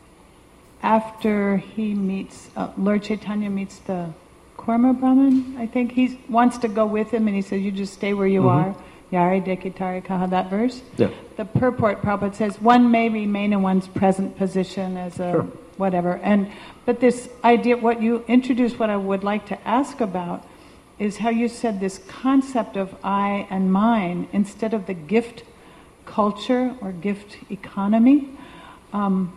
after he meets, uh, Lord Chaitanya meets the Kurma Brahmin, I think. He wants to go with him and he says, you just stay where you mm-hmm. are. Yare dekitari kaha, that verse. Yeah. The purport, Prabhupada says, one may remain in one's present position as a sure. whatever. And but this idea, what you introduced, what I would like to ask about, is how you said this concept of I and mine instead of the gift culture or gift economy. Um,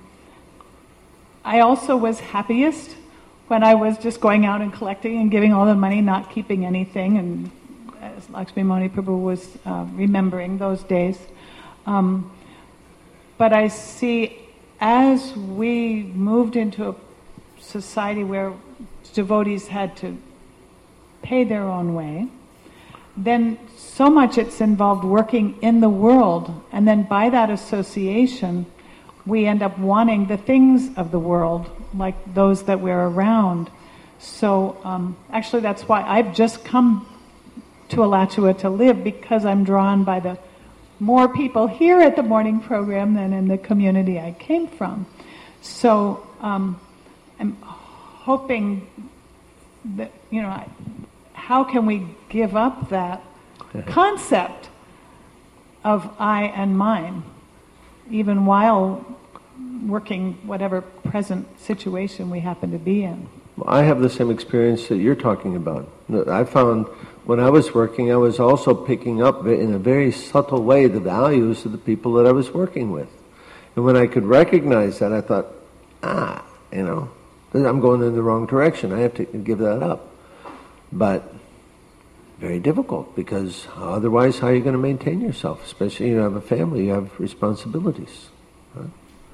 I also was happiest when I was just going out and collecting and giving all the money, not keeping anything, and as Lakshmi Moni Prabhu was uh, remembering those days. Um, but I see as we moved into a society where devotees had to pay their own way, then so much it's involved working in the world, and then by that association we end up wanting the things of the world, like those that we're around. So um, actually that's why I've just come to Alachua to live, because I'm drawn by the more people here at the morning program than in the community I came from. So um, I'm hoping that, you know, I, how can we give up that concept of I and mine, even while working whatever present situation we happen to be in? Well, I have the same experience that you're talking about. I found when I was working, I was also picking up in a very subtle way the values of the people that I was working with. And when I could recognize that, I thought, ah, you know, I'm going in the wrong direction. I have to give that up. But very difficult, because otherwise how are you going to maintain yourself? Especially you have a family, you have responsibilities. Huh?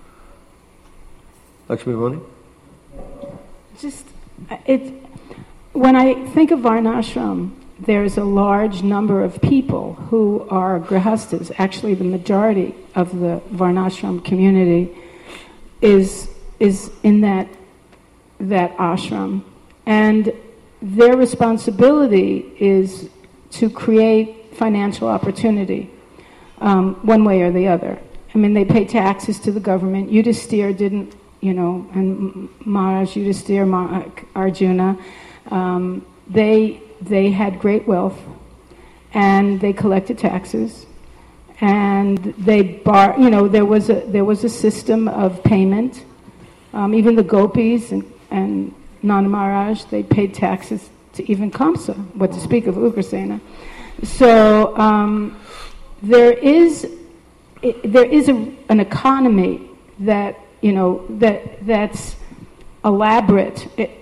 Lakshmi Moni? Just, it, when I think of Varnashram, there's a large number of people who are grihastas. Actually, the majority of the Varnashram community is is in that that ashram, and their responsibility is to create financial opportunity, um, one way or the other. I mean, they pay taxes to the government. Yudhisthira didn't, you know, and Maharaj Yudhisthira, Arjuna, um, they they had great wealth, and they collected taxes, and they bar, you know, there was a there was a system of payment. Um, even the gopis and and Nanda Maharaj, they paid taxes to even Kamsa, what to speak of Ugrasena. So um, there is it, there is a, an economy that, you know, that that's elaborate. It,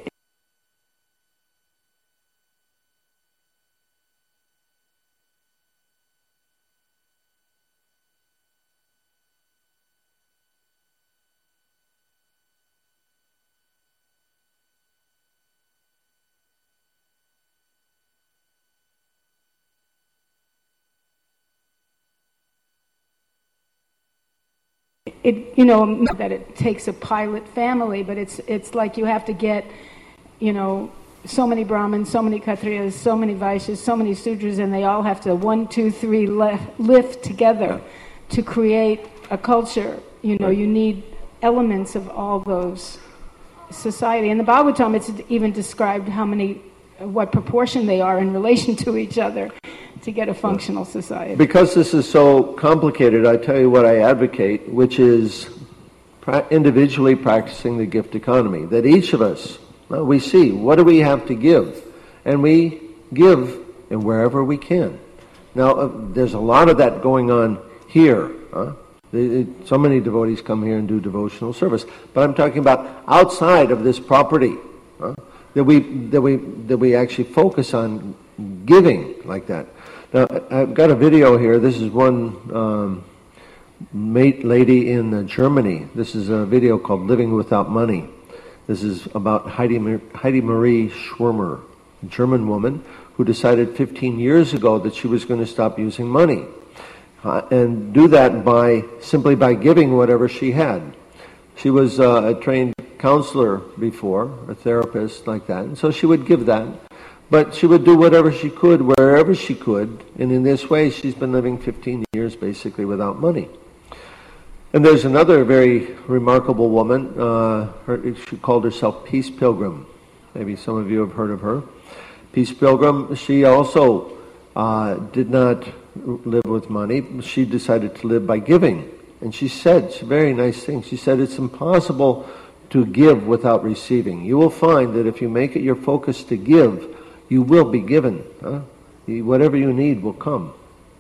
it, you know, not that it takes a pilot family, but it's it's like you have to get, you know, so many Brahmins, so many Kshatriyas, so many Vaishyas, so many Sudras, and they all have to one, two, three le- lift together to create a culture. You know, you need elements of all those society. In the Bhagavatam, it's even described how many, what proportion they are in relation to each other to get a functional society. Because this is so complicated, I tell you what I advocate, which is pra- individually practicing the gift economy. That each of us, well, we see, what do we have to give? And we give in wherever we can. Now, uh, there's a lot of that going on here. Huh? They, they, so many devotees come here and do devotional service. But I'm talking about outside of this property. Huh? That we that we that we actually focus on giving like that. Now, I've got a video here. This is one um, mate lady in uh, Germany. This is a video called "Living Without Money." This is about Heidi, Heidi Marie Schwimmer, a German woman who decided fifteen years ago that she was going to stop using money uh, and do that by simply by giving whatever she had. She was uh, a trained counselor before, a therapist like that, and so she would give that. But she would do whatever she could, wherever she could, and in this way she's been living fifteen years basically without money. And there's another very remarkable woman, uh, her, she called herself Peace Pilgrim. Maybe some of you have heard of her. Peace Pilgrim, she also uh, did not live with money. She decided to live by giving. And she said, it's a very nice thing, she said it's impossible to give without receiving. You will find that if you make it your focus to give, you will be given. Huh? Whatever you need will come.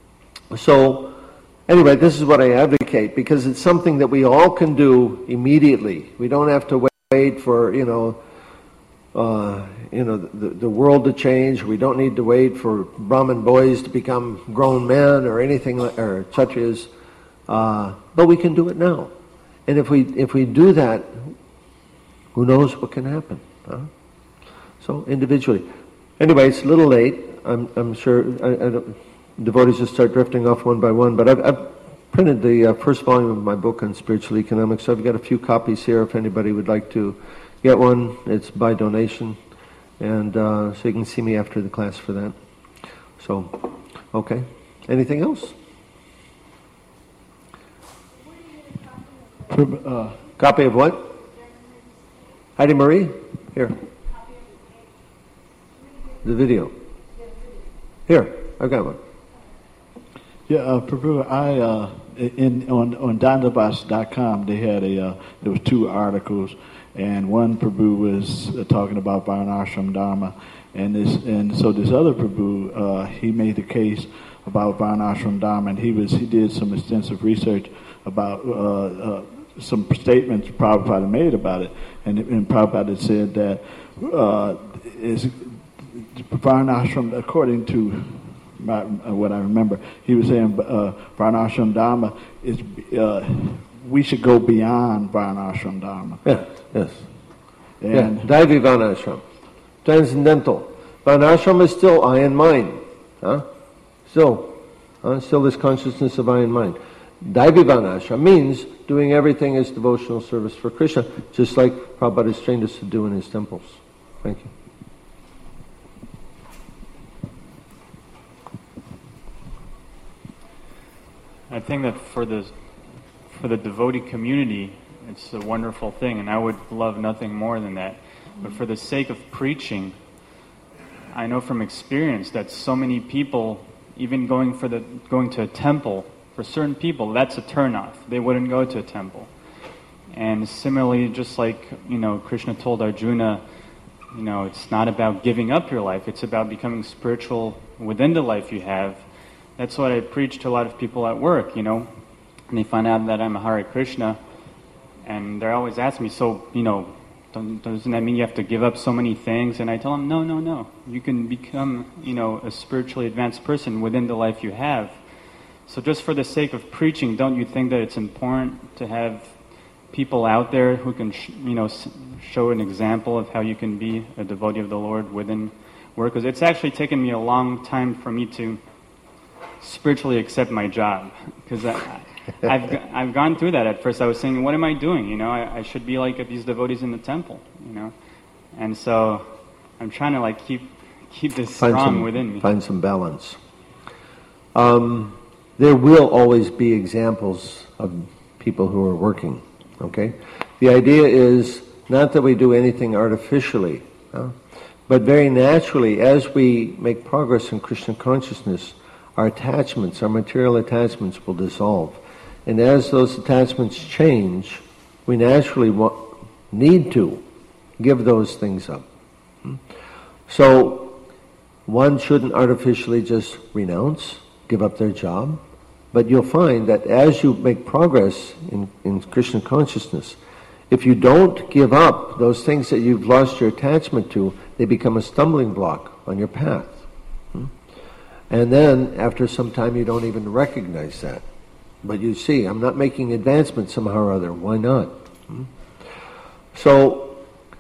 So, anyway, this is what I advocate, because it's something that we all can do immediately. We don't have to wait for, you know, uh, you know, the, the world to change. We don't need to wait for Brahmin boys to become grown men or anything, like, or Kshatriyas. Uh, but we can do it now. And if we if we do that, who knows what can happen? Huh? So individually. Anyway, it's a little late. I'm I'm sure I, I don't, devotees just start drifting off one by one. But I've, I've printed the uh, first volume of my book on spiritual economics. So I've got a few copies here. If anybody would like to get one, it's by donation, and uh, so you can see me after the class for that. So, okay. Anything else? Uh, Copy of what? Heidi Marie? Here. The video. Here, I've got one. Yeah, uh, Prabhu, I uh, in on on Dandavas dot com they had a uh, there was two articles, and one Prabhu was uh, talking about Varnashram Dharma, and this and so this other Prabhu uh, he made the case about Varnashram Dharma, and he was he did some extensive research about uh, uh, some statements Prabhupada made about it, and, and Prabhupada said that uh, is Varnashram, according to my, uh, what I remember, he was saying uh, Varnashram Dharma is uh, we should go beyond Varnashram Dharma. Yeah, yes. And yeah, Daivi Varnashram, transcendental. Varnashram is still I and mine, huh? Still, huh? Still this consciousness of I and mine. Daivi Varnashram means doing everything as devotional service for Krishna, just like Prabhupada has trained us to do in his temples. Thank you. I think that for the for the devotee community, it's a wonderful thing, and I would love nothing more than that. But for the sake of preaching, I know from experience that so many people, even going for the going to a temple, for certain people, that's a turnoff. They wouldn't go to a temple. And similarly, just like, you know, Krishna told Arjuna, you know, it's not about giving up your life, it's about becoming spiritual within the life you have. That's what I preach to a lot of people at work, you know. And they find out that I'm a Hare Krishna, and they're always asking me, so, you know, don't, doesn't that mean you have to give up so many things? And I tell them, no, no, no. You can become, you know, a spiritually advanced person within the life you have. So just for the sake of preaching, don't you think that it's important to have people out there who can, sh- you know, s- show an example of how you can be a devotee of the Lord within work? Because it's actually taken me a long time for me to spiritually accept my job, because I, I've g- I've gone through that at first. I was saying, what am I doing? You know, I, I should be like these devotees in the temple. You know, and so I'm trying to like keep keep this find strong some, within me. Find some balance. Um, there will always be examples of people who are working. Okay, the idea is not that we do anything artificially, huh? But very naturally, as we make progress in Krishna consciousness, our attachments, our material attachments will dissolve. And as those attachments change, we naturally wa- need to give those things up. So, one shouldn't artificially just renounce, give up their job, but you'll find that as you make progress in, in Krishna consciousness, if you don't give up those things that you've lost your attachment to, they become a stumbling block on your path. And then, after some time, you don't even recognize that. But you see, I'm not making advancement somehow or other. Why not? So,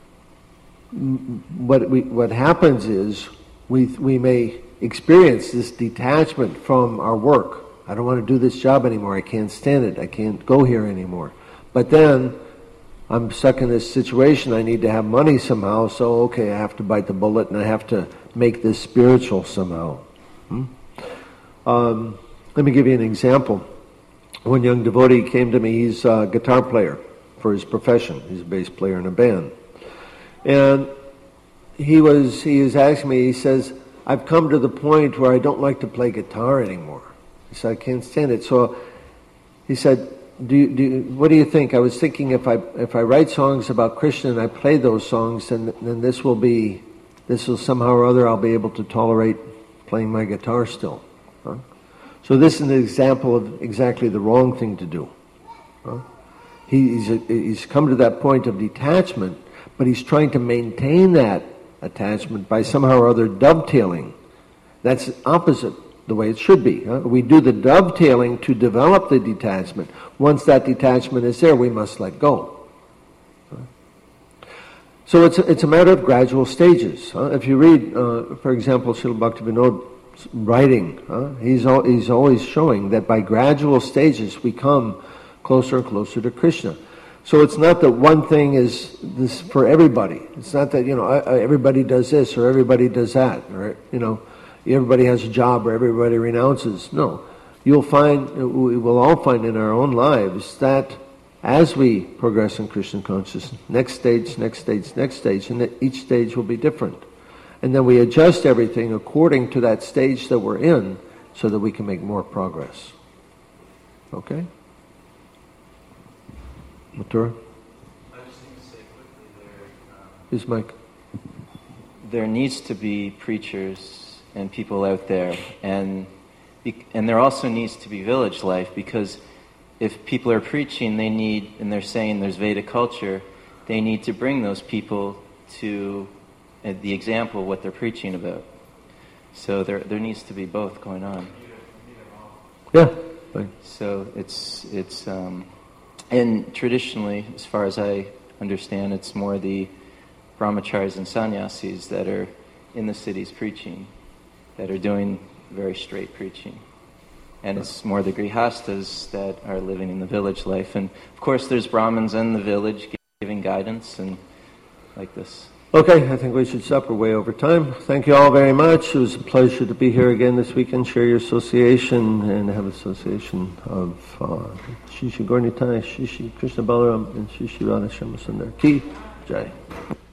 what we what happens is we we may experience this detachment from our work. I don't want to do this job anymore. I can't stand it. I can't go here anymore. But then I'm stuck in this situation. I need to have money somehow. So okay, I have to bite the bullet and I have to make this spiritual somehow. Hmm? Um, let me give you an example. One young devotee came to me. He's a guitar player for his profession. He's a bass player in a band. And he was he was asking me, he says, I've come to the point where I don't like to play guitar anymore. He said, I can't stand it. So he said, do you, do you, what do you think? I was thinking if I if I write songs about Krishna and I play those songs, then then this will be, this will somehow or other I'll be able to tolerate playing my guitar still. Huh? So this is an example of exactly the wrong thing to do. Huh? He, he's, a, he's come to that point of detachment, but he's trying to maintain that attachment by somehow or other dovetailing. That's opposite the way it should be. Huh? We do the dovetailing to develop the detachment. Once that detachment is there, we must let go. Huh? So it's a, it's a matter of gradual stages. Huh? If you read, uh, for example, Srila Bhaktivinoda's writing, huh? he's, al- he's always showing that by gradual stages we come closer and closer to Krishna. So it's not that one thing is this for everybody. It's not that, you know, everybody does this or everybody does that, or, you know, everybody has a job or everybody renounces. No. You'll find, we will all find in our own lives that as we progress in Krishna consciousness, next stage, next stage, next stage, and that each stage will be different. And then we adjust everything according to that stage that we're in so that we can make more progress. Okay? Mathura? I was going to say quickly there. Um, Yes, Mike. There needs to be preachers and people out there, and and there also needs to be village life, because if people are preaching, they need, and they're saying there's Vedic culture, they need to bring those people to uh, the example of what they're preaching about. So there there needs to be both going on. Yeah. Fine. So it's it's. Um, And traditionally, as far as I understand, it's more the brahmacharis and sannyasis that are in the cities preaching, that are doing very straight preaching. And it's more the grihastas that are living in the village life. And of course there's Brahmins in the village giving guidance and like this. Okay, I think we should stop. We're way over time. Thank you all very much. It was a pleasure to be here again this weekend. Share your association and have association of uh, Shri Shri Gaura Nitai, Shri Shri Krishna Balaram, and Shri Shri Radha Shyama Sundar. Ki Jai.